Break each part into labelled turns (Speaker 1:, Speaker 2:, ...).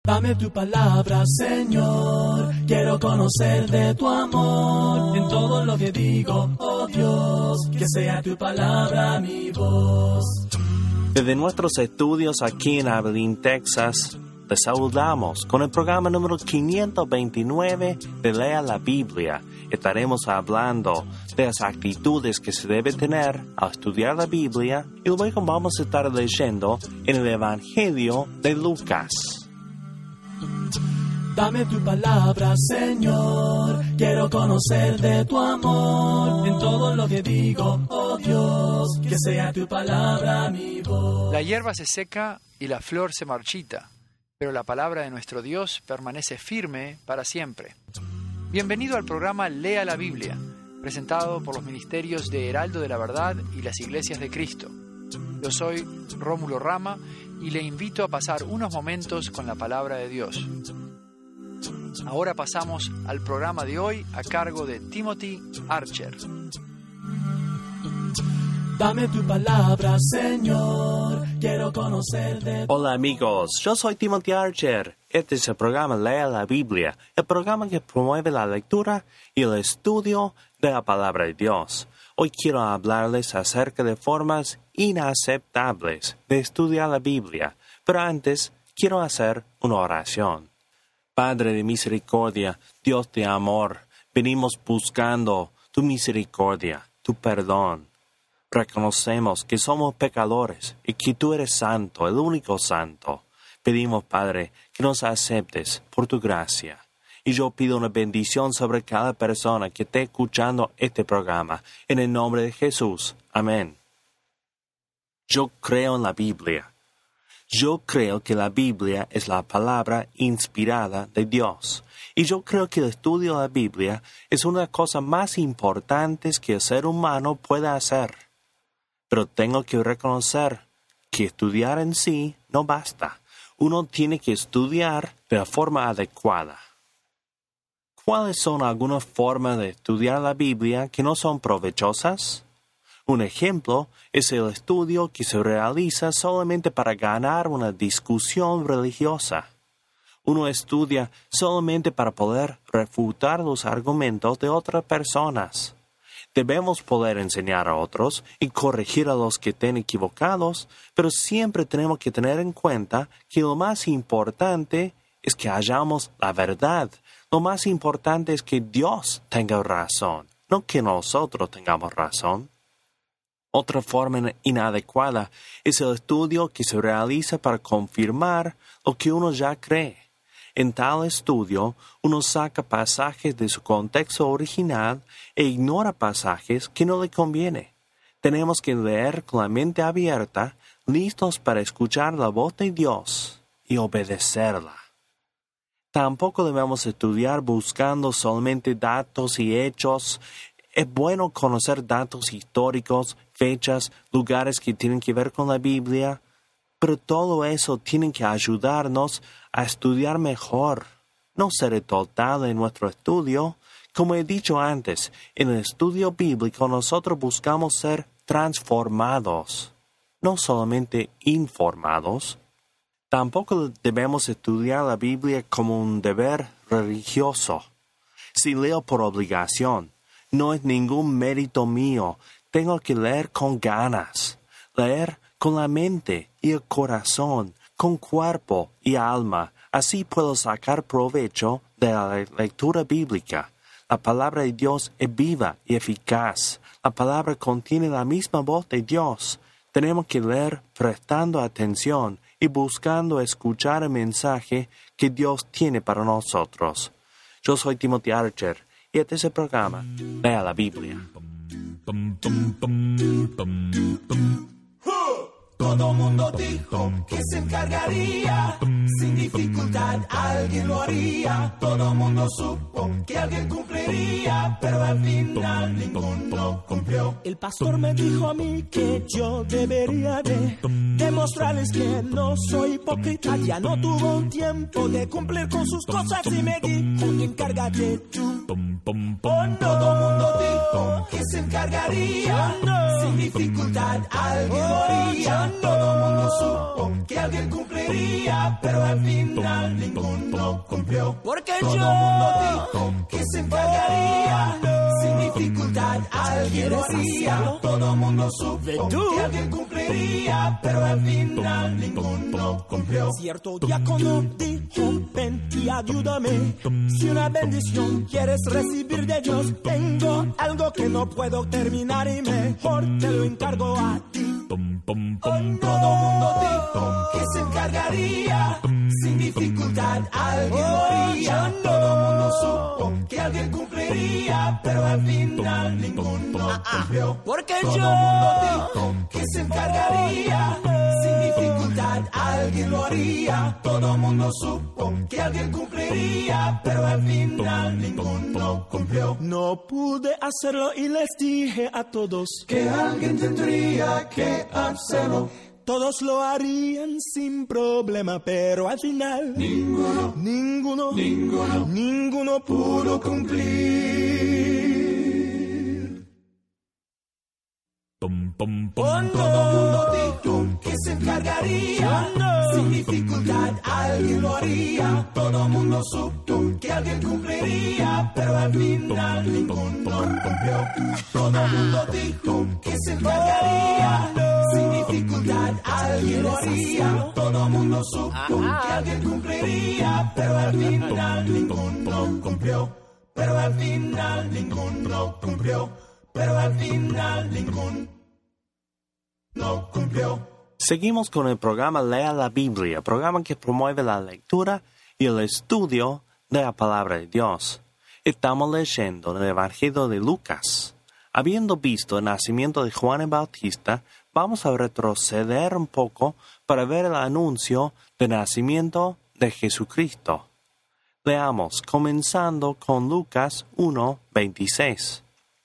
Speaker 1: Dame tu palabra, Señor, quiero conocer de tu amor. En todo lo que digo, oh Dios, que sea tu palabra mi voz.
Speaker 2: Desde nuestros estudios aquí en Abilene, Texas, les saludamos con el programa número 529 de Lea la Biblia. Estaremos hablando de las actitudes que se debe tener al estudiar la Biblia y luego vamos a estar leyendo en el Evangelio de Lucas.
Speaker 1: Dame tu palabra, Señor, quiero conocer de tu amor. En todo lo que digo, oh Dios, que sea tu palabra mi voz.
Speaker 3: La hierba se seca y la flor se marchita, pero la palabra de nuestro Dios permanece firme para siempre. Bienvenido al programa Lea la Biblia, presentado por los ministerios de Heraldo de la Verdad y las Iglesias de Cristo. Yo soy Rómulo Rama y le invito a pasar unos momentos con la palabra de Dios. Ahora pasamos al programa de hoy a cargo de Timothy Archer.
Speaker 1: Dame tu palabra, Señor, quiero conocer de tu...
Speaker 2: Hola amigos, yo soy Timothy Archer. Este es el programa Lea la Biblia, el programa que promueve la lectura y el estudio de la palabra de Dios. Hoy quiero hablarles acerca de formas inaceptables de estudiar la Biblia, pero antes quiero hacer una oración. Padre de misericordia, Dios de amor, venimos buscando tu misericordia, tu perdón. Reconocemos que somos pecadores y que tú eres santo, el único santo. Pedimos, Padre, que nos aceptes por tu gracia. Y yo pido una bendición sobre cada persona que esté escuchando este programa. En el nombre de Jesús. Amén. Yo creo en la Biblia. Yo creo que la Biblia es la palabra inspirada de Dios. Y yo creo que el estudio de la Biblia es una de las cosas más importantes que el ser humano puede hacer. Pero tengo que reconocer que estudiar en sí no basta. Uno tiene que estudiar de la forma adecuada. ¿Cuáles son algunas formas de estudiar la Biblia que no son provechosas? Un ejemplo es el estudio que se realiza solamente para ganar una discusión religiosa. Uno estudia solamente para poder refutar los argumentos de otras personas. Debemos poder enseñar a otros y corregir a los que estén equivocados, pero siempre tenemos que tener en cuenta que lo más importante es que hallamos la verdad. Lo más importante es que Dios tenga razón, no que nosotros tengamos razón. Otra forma inadecuada es el estudio que se realiza para confirmar lo que uno ya cree. En tal estudio, uno saca pasajes de su contexto original e ignora pasajes que no le conviene. Tenemos que leer con la mente abierta, listos para escuchar la voz de Dios y obedecerla. Tampoco debemos estudiar buscando solamente datos y hechos. Es bueno conocer datos históricos, fechas, lugares que tienen que ver con la Biblia, pero todo eso tiene que ayudarnos a estudiar mejor, no ser total en nuestro estudio. Como he dicho antes, en el estudio bíblico nosotros buscamos ser transformados, no solamente informados. Tampoco debemos estudiar la Biblia como un deber religioso. Si leo por obligación, no es ningún mérito mío. Tengo que leer con ganas, leer con la mente y el corazón, con cuerpo y alma. Así puedo sacar provecho de la lectura bíblica. La palabra de Dios es viva y eficaz. La palabra contiene la misma voz de Dios. Tenemos que leer prestando atención y buscando escuchar el mensaje que Dios tiene para nosotros. Yo soy Timothy Archer y este es el programa Lea la Biblia.
Speaker 1: Todo mundo dijo que se encargaría, sin dificultad alguien lo haría. Todo mundo supo que alguien cumpliría, pero al final ninguno cumplió. El pastor me dijo a mí que yo debería de demostrarles que no soy hipócrita. Ya no tuvo tiempo de cumplir con sus cosas y me dijo, encárgate tú. Oh, no. Todo mundo dijo que se encargaría, sin dificultad alguien lo haría. Todo el mundo supo que alguien cumpliría, pero al final ninguno cumplió. Porque todo el mundo dijo que se encargaría, sin dificultad alguien lo haría. Todo el mundo supo que alguien cumpliría, pero al final ninguno cumplió.
Speaker 4: Cierto diácono dijo, ven y ayúdame. Si una bendición quieres recibir de Dios, tengo algo que no puedo terminar y mejor te lo encargo a ti.
Speaker 1: Todo el mundo dijo que se encargaría, sin dificultad alguien lo haría. Todo el mundo supo que alguien cumpliría, pero al final ninguno cumplió. Porque todo el mundo dijo que se encargaría, sin dificultad alguien lo haría. Todo el mundo supo que alguien cumpliría, pero al final ninguno cumplió.
Speaker 4: No pude hacerlo y les dije a todos
Speaker 1: Que alguien tendría que hacerlo.
Speaker 4: todos lo harían sin problema, pero al final ninguno pudo cumplir.
Speaker 1: Todo el mundo dijo que se encargaría, sin dificultad alguien lo haría. Todo el mundo supo que alguien cumpliría, pero al final ninguno cumplió. Todo el mundo dijo que se encargaría, sin dificultad alguien lo haría. Todo el mundo supo que alguien cumpliría, pero al final ninguno cumplió. Pero al final ninguno cumplió. Pero al final ninguno cumplió.
Speaker 2: Seguimos con el programa Lea la Biblia, programa que promueve la lectura y el estudio de la palabra de Dios. Estamos leyendo el Evangelio de Lucas. Habiendo visto el nacimiento de Juan el Bautista, vamos a retroceder un poco para ver el anuncio del nacimiento de Jesucristo. Leamos, comenzando con Lucas 1:26.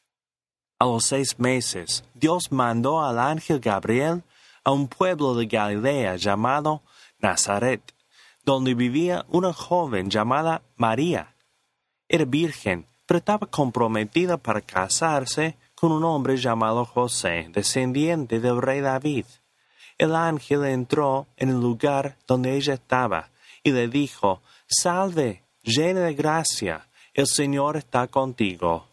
Speaker 2: A los 6 meses, Dios mandó al ángel Gabriel a un pueblo de Galilea llamado Nazaret, donde vivía una joven llamada María. Era virgen, pero estaba comprometida para casarse con un hombre llamado José, descendiente del rey David. El ángel entró en el lugar donde ella estaba y le dijo: «Salve, llena de gracia, el Señor está contigo».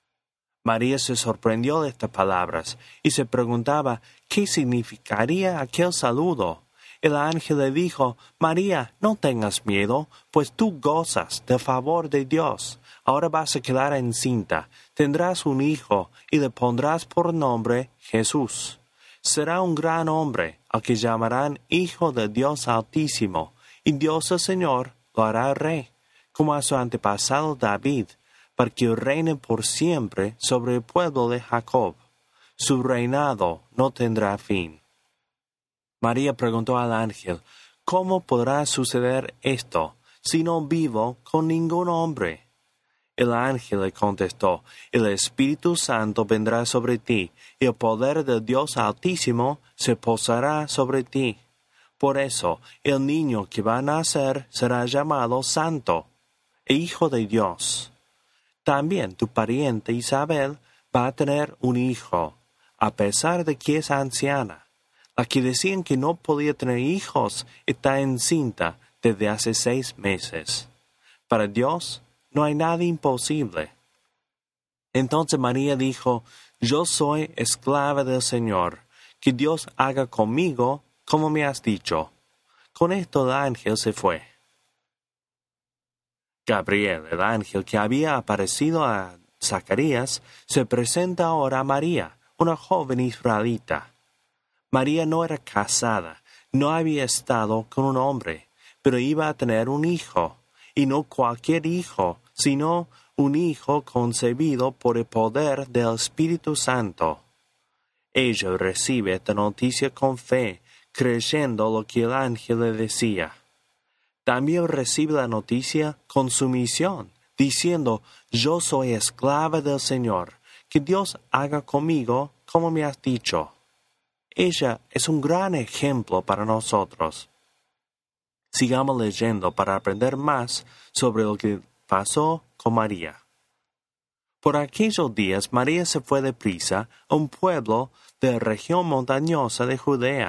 Speaker 2: María se sorprendió de estas palabras y se preguntaba qué significaría aquel saludo. El ángel le dijo: «María, no tengas miedo, pues tú gozas del favor de Dios. Ahora vas a quedar encinta, tendrás un hijo y le pondrás por nombre Jesús. Será un gran hombre, al que llamarán Hijo del Dios Altísimo, y Dios el Señor lo hará rey, como a su antepasado David, para que reine por siempre sobre el pueblo de Jacob. Su reinado no tendrá fin». María preguntó al ángel: «¿Cómo podrá suceder esto, si no vivo con ningún hombre?» El ángel le contestó: «El Espíritu Santo vendrá sobre ti, y el poder del Dios Altísimo se posará sobre ti. Por eso, el niño que va a nacer será llamado Santo, e Hijo de Dios. También tu pariente Isabel va a tener un hijo, a pesar de que es anciana. La que decían que no podía tener hijos está encinta desde hace 6 meses. Para Dios no hay nada imposible». Entonces María dijo: «Yo soy esclava del Señor, que Dios haga conmigo como me has dicho». Con esto el ángel se fue. Gabriel, el ángel que había aparecido a Zacarías, se presenta ahora a María, una joven israelita. María no era casada, no había estado con un hombre, pero iba a tener un hijo, y no cualquier hijo, sino un hijo concebido por el poder del Espíritu Santo. Ella recibe esta noticia con fe, creyendo lo que el ángel le decía. También recibe la noticia con sumisión, diciendo: «Yo soy esclava del Señor, que Dios haga conmigo como me has dicho». Ella es un gran ejemplo para nosotros. Sigamos leyendo para aprender más sobre lo que pasó con María. Por aquellos días María se fue deprisa a un pueblo de la región montañosa de Judea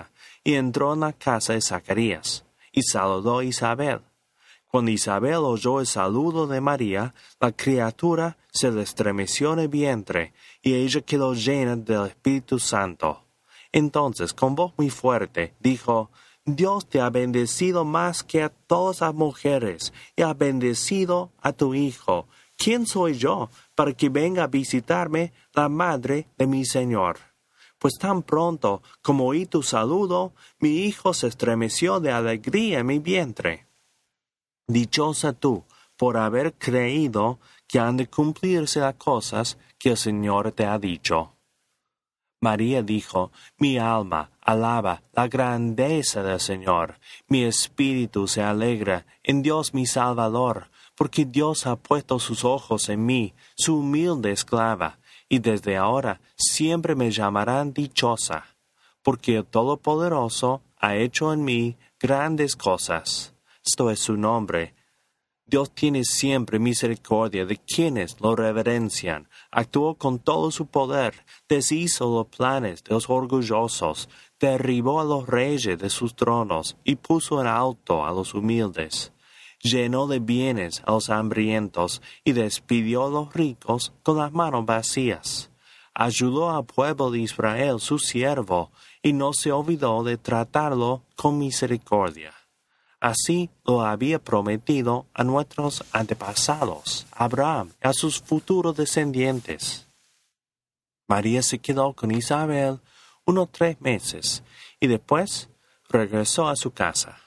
Speaker 2: y entró en la casa de Zacarías, y saludó a Isabel. Cuando Isabel oyó el saludo de María, la criatura se le estremeció en el vientre, y ella quedó llena del Espíritu Santo. Entonces, con voz muy fuerte, dijo: Dios te ha bendecido más que a todas las mujeres, y ha bendecido a tu Hijo. ¿Quién soy yo para que venga a visitarme la madre de mi Señor? Pues tan pronto como oí tu saludo, mi hijo se estremeció de alegría en mi vientre. Dichosa tú por haber creído que han de cumplirse las cosas que el Señor te ha dicho. María dijo: Mi alma alaba la grandeza del Señor. Mi espíritu se alegra en Dios mi Salvador, porque Dios ha puesto sus ojos en mí, su humilde esclava, y desde ahora siempre me llamarán dichosa, porque el Todopoderoso ha hecho en mí grandes cosas. Esto es su nombre. Dios tiene siempre misericordia de quienes lo reverencian. Actuó con todo su poder, deshizo los planes de los orgullosos, derribó a los reyes de sus tronos y puso en alto a los humildes. Llenó de bienes a los hambrientos y despidió a los ricos con las manos vacías. Ayudó al pueblo de Israel, su siervo, y no se olvidó de tratarlo con misericordia. Así lo había prometido a nuestros antepasados, a Abraham y a sus futuros descendientes. María se quedó con Isabel unos 3 meses y después regresó a su casa.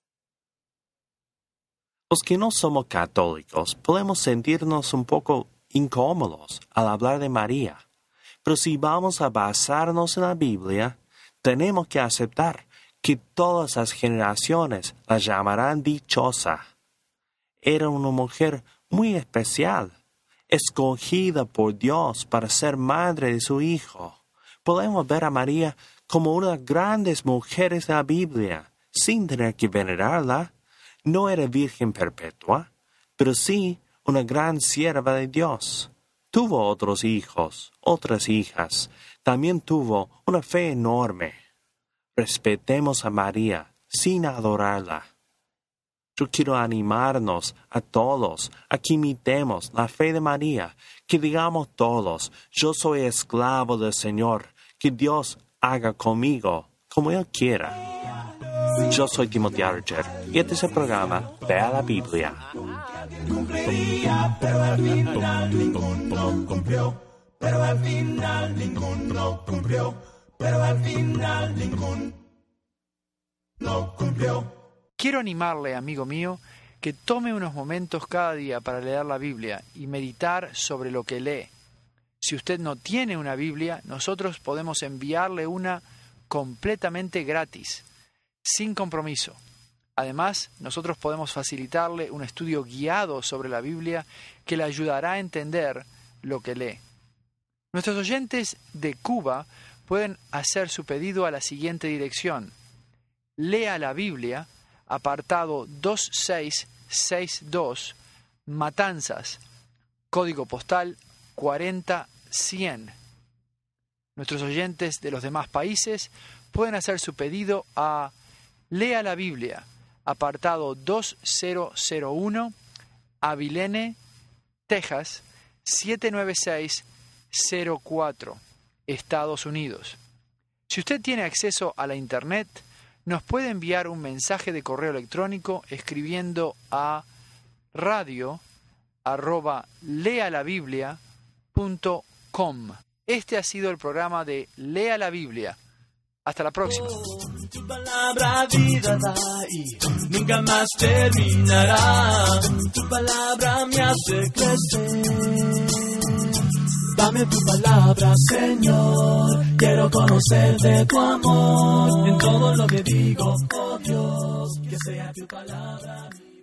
Speaker 2: Los que no somos católicos podemos sentirnos un poco incómodos al hablar de María, pero si vamos a basarnos en la Biblia, tenemos que aceptar que todas las generaciones la llamarán dichosa. Era una mujer muy especial, escogida por Dios para ser madre de su Hijo. Podemos ver a María como una de las grandes mujeres de la Biblia, sin tener que venerarla. No era virgen perpetua, pero sí una gran sierva de Dios. Tuvo otros hijos, otras hijas. También tuvo una fe enorme. Respetemos a María sin adorarla. Yo quiero animarnos a todos a que imitemos la fe de María, que digamos todos: yo soy esclavo del Señor, que Dios haga conmigo como Él quiera. Yo soy Timothy Archer y este es el programa Lea la Biblia.
Speaker 1: Cumpliría, pero al final ninguno cumplió. Pero al final ninguno cumplió. Pero al final ninguno cumplió.
Speaker 3: Quiero animarle, amigo mío, que tome unos momentos cada día para leer la Biblia y meditar sobre lo que lee. Si usted no tiene una Biblia, nosotros podemos enviarle una completamente gratis, sin compromiso. Además, nosotros podemos facilitarle un estudio guiado sobre la Biblia que le ayudará a entender lo que lee. Nuestros oyentes de Cuba pueden hacer su pedido a la siguiente dirección: Lea la Biblia, apartado 2662, Matanzas, código postal 40100. Nuestros oyentes de los demás países pueden hacer su pedido a Lea la Biblia, apartado 2001, Abilene, Texas, 79604, Estados Unidos. Si usted tiene acceso a la Internet, nos puede enviar un mensaje de correo electrónico escribiendo a radio@lealabiblia.com. Este ha sido el programa de Lea la Biblia. Hasta la próxima.
Speaker 4: Tu palabra vida da y nunca más terminará. Tu palabra me hace crecer. Dame tu palabra, Señor. Quiero conocer de tu amor. En todo lo que digo, oh Dios, que sea tu palabra mía.